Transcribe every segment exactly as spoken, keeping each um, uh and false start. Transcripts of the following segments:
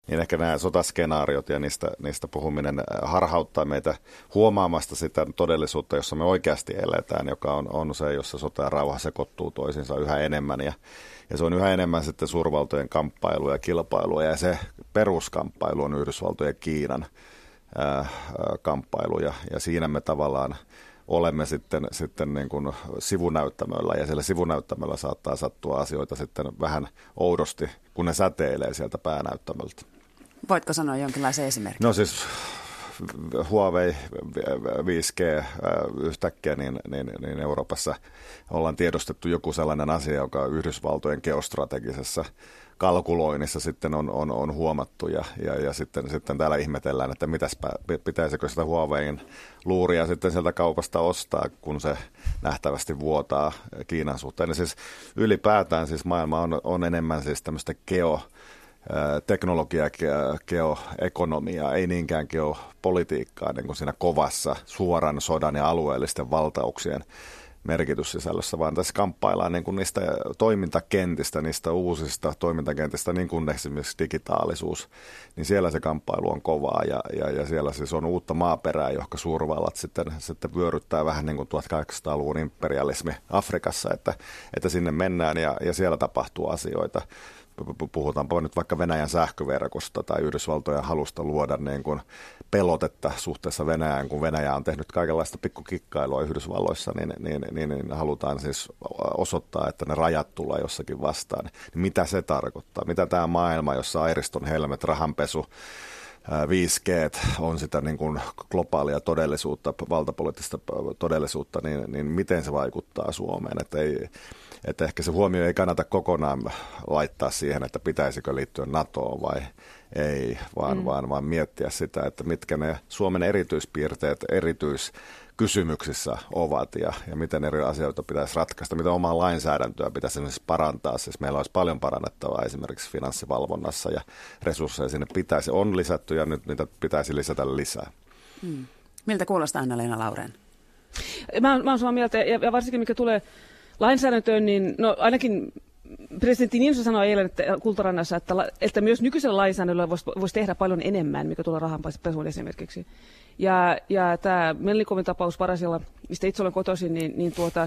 Niin ehkä nämä sotaskenaariot ja niistä, niistä puhuminen harhauttaa meitä huomaamasta sitä todellisuutta, jossa me oikeasti eletään, joka on, on se, jossa sota ja rauha sekoittuu toisiinsa yhä enemmän. Ja, ja se on yhä enemmän sitten suurvaltojen kamppailua ja kilpailua, ja se peruskamppailu on Yhdysvaltojen ja Kiinan ää, kamppailu, ja, ja siinä me tavallaan olemme sitten, sitten niin kuin sivunäyttämöllä, ja siellä sivunäyttämöllä saattaa sattua asioita sitten vähän oudosti, kun ne säteilee sieltä päänäyttämöltä. Voitko sanoa jonkinlaisen esimerkin? No siis Huawei viisi G yhtäkkiä, niin, niin, niin Euroopassa ollaan tiedostettu joku sellainen asia, joka Yhdysvaltojen geostrategisessa kalkuloinnissa sitten on, on, on huomattu, ja, ja, ja sitten, sitten täällä ihmetellään, että mitäspä, pitäisikö sitä Huawein luuria sitten sieltä kaupasta ostaa, kun se nähtävästi vuotaa Kiinan suhteen. Ja siis ylipäätään siis maailma on, on enemmän siis tämmöistä geo teknologiaa, geoekonomiaa, ei niinkään geopolitiikkaa niin kuin siinä kovassa suoran sodan ja alueellisten valtauksien merkityssisällössä, vaan tässä kamppaillaan niin kuin niistä toimintakentistä, niistä uusista toimintakentistä, niin kuin esimerkiksi digitaalisuus, niin siellä se kamppailu on kovaa, ja, ja, ja siellä siis on uutta maaperää, johon suurvallat sitten, sitten vyöryttää vähän niin kuin tuhatkahdeksansataaluvun imperialismi Afrikassa, että, että sinne mennään ja, ja siellä tapahtuu asioita. Puhutaanpa nyt vaikka Venäjän sähköverkosta tai Yhdysvaltojen halusta luoda niin kuin pelotetta suhteessa Venäjään, kun Venäjä on tehnyt kaikenlaista pikkukikkailua Yhdysvalloissa, niin, niin, niin, niin halutaan siis osoittaa, että ne rajat tulee jossakin vastaan. Niin mitä se tarkoittaa? Mitä tämä maailma, jossa Airiston helmet, rahanpesu, viisi G on sitä niin kuin globaalia todellisuutta, valtapoliittista todellisuutta, niin, niin miten se vaikuttaa Suomeen? Että, ei, että ehkä se huomio ei kannata kokonaan laittaa siihen, että pitäisikö liittyä NATOon vai ei, vaan, mm. vaan, vaan miettiä sitä, että mitkä ne Suomen erityispiirteet erityiskysymyksissä ovat ja, ja miten eri asioita pitäisi ratkaista, miten omaa lainsäädäntöä pitäisi esimerkiksi parantaa. Siis meillä olisi paljon parannettavaa esimerkiksi finanssivalvonnassa ja resursseja sinne pitäisi, on lisätty ja nyt niitä pitäisi lisätä lisää. Mm. Miltä kuulostaa Anna-Leena Laurén? Mä, mä olen samaa mieltä, ja varsinkin mikä tulee lainsäädäntöön, niin no ainakin presidentti Niinistö sanoi eilen että Kultarannassa, että, että myös nykyisellä lainsäädännöllä voisi, voisi tehdä paljon enemmän, mikä tulee rahanpesuun esimerkiksi. Ja, ja tämä Melnikovin tapaus Varasilla, mistä itse olen kotoisin, niin, niin tuota,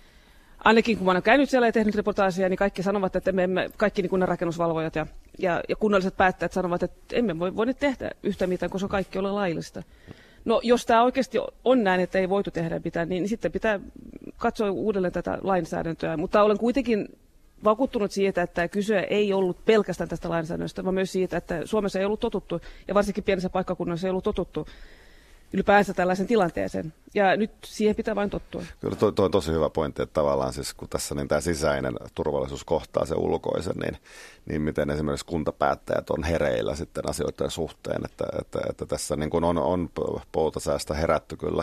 ainakin kun mä olen käynyt siellä ja tehnyt reportaasia, niin kaikki sanovat, että me emme, kaikki niin kuin rakennusvalvojat ja, ja, ja kunnalliset päättäjät sanovat, että emme voi, voi tehdä yhtä mitään, koska kaikki ole laillista. No jos tämä oikeasti on näin, että ei voitu tehdä mitään, niin, niin sitten pitää katsoa uudelleen tätä lainsäädäntöä, mutta olen kuitenkin vakuuttunut siitä, että kyse ei ollut pelkästään tästä lainsäädännöstä, vaan myös siitä, että Suomessa ei ollut totuttu, ja varsinkin pienessä paikkakunnassa ei ollut totuttu ylipäänsä tällaisen tilanteeseen. Ja nyt siihen pitää vain tottua. Kyllä tuo, tuo on tosi hyvä pointti, että tavallaan siis kun tässä niin tämä sisäinen turvallisuus kohtaa se ulkoisen, niin, niin miten esimerkiksi kuntapäättäjät on hereillä sitten asioiden suhteen, että, että, että tässä niin kuin on, on poutasäästä herätty kyllä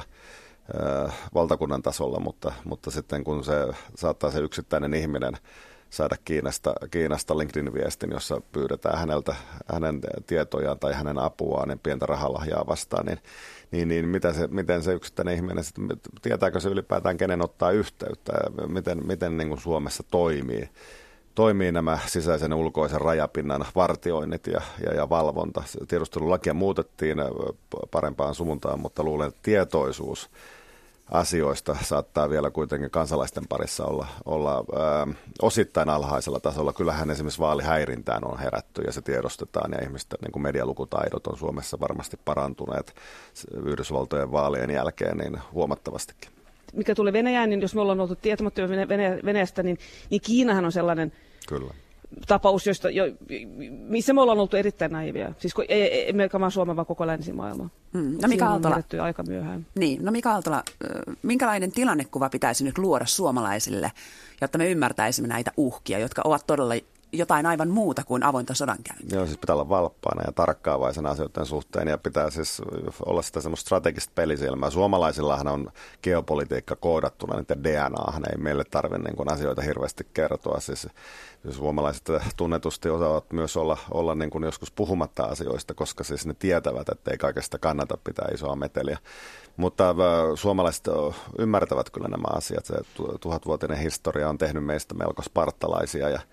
äh, valtakunnan tasolla, mutta, mutta sitten kun se saattaa se yksittäinen ihminen saada Kiinasta, Kiinasta LinkedIn-viestin, jossa pyydetään häneltä hänen tietojaan tai hänen apuaan ja pientä rahalahjaa vastaan, niin, niin, niin miten, se, miten se yksittäinen ihminen, sitten, tietääkö se ylipäätään kenen ottaa yhteyttä ja miten, miten niin kuin Suomessa toimii, toimii nämä sisäisen ja ulkoisen rajapinnan vartioinnit ja, ja, ja valvonta. Tiedustelulakia muutettiin parempaan suuntaan, mutta luulen, että tietoisuus asioista saattaa vielä kuitenkin kansalaisten parissa olla, olla ää, osittain alhaisella tasolla. Kyllähän esimerkiksi vaalihäirintään on herätty ja se tiedostetaan ja ihmisten niin kuin medialukutaidot on Suomessa varmasti parantuneet Yhdysvaltojen vaalien jälkeen niin huomattavastikin. Mikä tulee Venäjään, niin jos me ollaan oltu tietämättömän Venäjästä, niin, niin Kiinahan on sellainen Kyllä. tapaus, josta, jo, missä me ollaan oltu erittäin naivia. Siis kun, ei, emme vain Suomen, vaan koko länsimaailma. Mm. No Mika Aaltola, aika myöhään. Niin, no Mika Aaltola, minkälainen tilannekuva pitäisi nyt luoda suomalaisille, jotta me ymmärtäisimme näitä uhkia, jotka ovat todella jotain aivan muuta kuin avointa sodankäyntiä? Joo, siis pitää olla valppaana ja tarkkaavaisena asioiden suhteen ja pitää siis olla sitä semmoista strategista pelisilmää. Suomalaisillahan on geopolitiikka koodattuna, niitä D N A:han ei meille tarvitse niin kuin asioita hirveästi kertoa. Siis suomalaiset tunnetusti osaavat myös olla, olla niin kuin joskus puhumatta asioista, koska siis ne tietävät, että ei kaikesta kannata pitää isoa meteliä. Mutta suomalaiset ymmärtävät kyllä nämä asiat. Se tuhatvuotinen historia on tehnyt meistä melko spartalaisia ja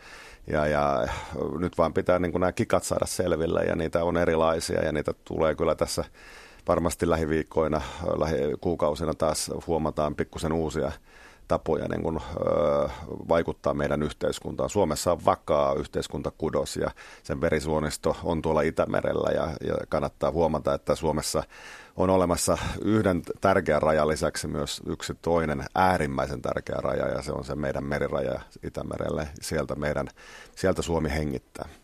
Ja, ja nyt vaan pitää niin kuin nämä kikat saada selville ja niitä on erilaisia ja niitä tulee kyllä tässä varmasti lähiviikkoina, lähikuukausina taas huomataan pikkusen uusia tapoja niin kuin, ö, vaikuttaa meidän yhteiskuntaan. Suomessa on vakaa yhteiskuntakudos ja sen verisuonisto on tuolla Itämerellä ja, ja kannattaa huomata, että Suomessa on olemassa yhden tärkeän rajan lisäksi myös yksi toinen äärimmäisen tärkeä raja ja se on se meidän meriraja Itämerelle. Sieltä, meidän, sieltä Suomi hengittää.